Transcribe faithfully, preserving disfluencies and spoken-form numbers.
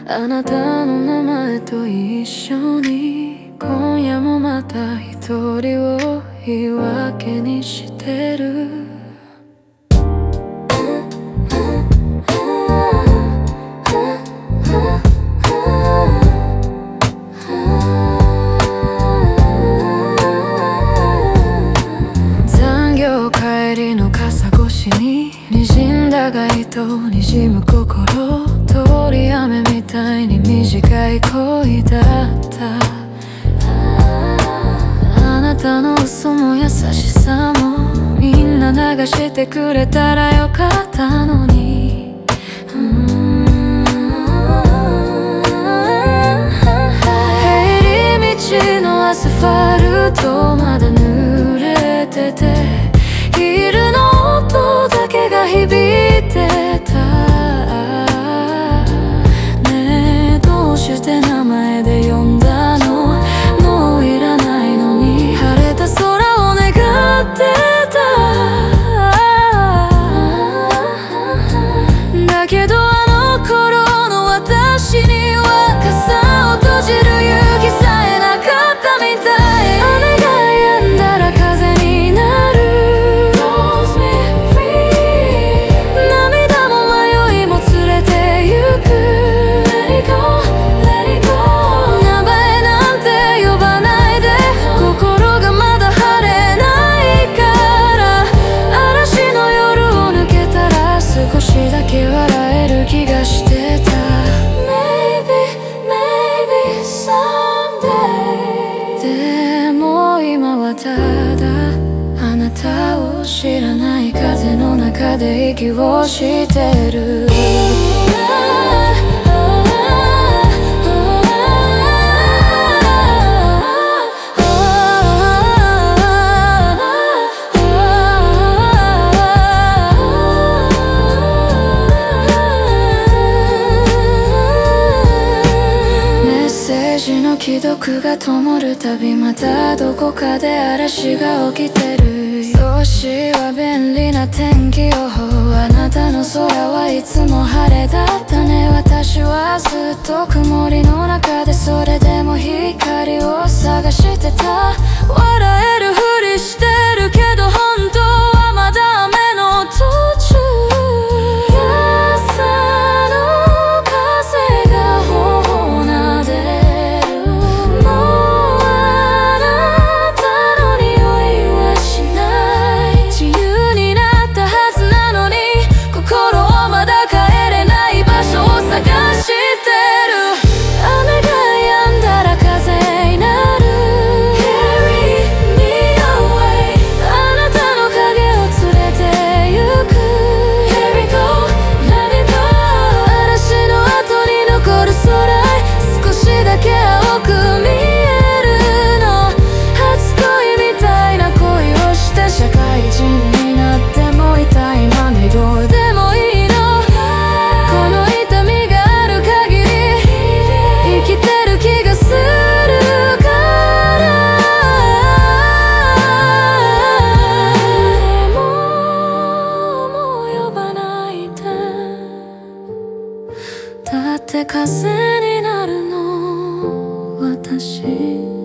あなたの名前と一緒に今夜もまた一人を言い訳にしてる。残業帰りの傘越しに滲んだ街灯にじむ心、通り雨みたいに短い恋だった。あなたの嘘も優しさもみんな流してくれたらよかったのに。うーん、帰り道のアスファルトまだ濡れてて、ヒールの音だけが響いてた。ねえどうして名前で呼んだの？もういらないのに晴れた空を願ってた。だけどあの頃の私には傘を閉じる勇気さえなかったみたい。雨が止んだら風になる。涙も迷いも連れてゆく。Let it go, let it go。 名前なんて呼ばないで、心がまだ晴れないから。嵐の夜を抜けたら少しだけ笑える気がしてた。 Maybe, maybe someday。 でも今はただあなたを知らない風の中で息をしてる。メッセージの既読が灯るたび、またどこかで嵐が起きてる。少しは便利な天気予報、あなたの空はいつも晴れだったね。私はずっと曇りの中で、それでも光を探してた。笑えるふりしてるけど本当はまだ雨の途中。朝の風が頬を撫でる。もうあなたの匂いはしない。自由になったはずなのに、心をまだ帰れない場所を探してる。雨が止んだら風になる。 Carry me away。 あなたの影を連れてゆく。 Here we go, let it go。 嵐の後に残る空へ少しだけ青く見えるの。初恋みたいな恋をして社会人になっても痛いまねどうでもいいの。この痛みがある限り生きてる気がするから。でももう呼ばないで。だって風になるの私。